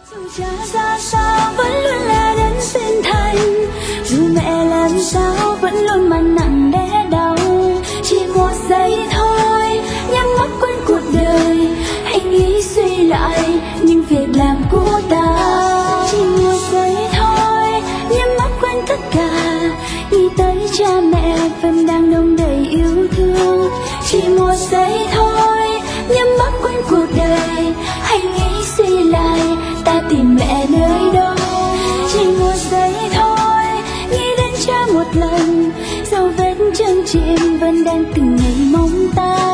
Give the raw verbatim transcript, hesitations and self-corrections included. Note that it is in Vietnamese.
Dù cha ra sao vẫn luôn là đấng sinh thành, dù mẹ làm sao vẫn luôn mang nặng đẻ đau. Chỉ một giây thôi nhắm mắt quên cuộc đời, hãy nghĩ suy lại những việc làm của ta. Chỉ một giây thôi nhắm mắt quên tất cả, nghĩ tới cha mẹ vẫn đang đong đầy yêu thương. Chỉ một giây thôi nhắm mắt quên cuộc đời, hãy nghĩ suy lại ta tìm mẹ nơi đâu. Chỉ một giây thôi nghĩ đến cha một lần, dấu vết chân chim vẫn đang từng ngày mong ta.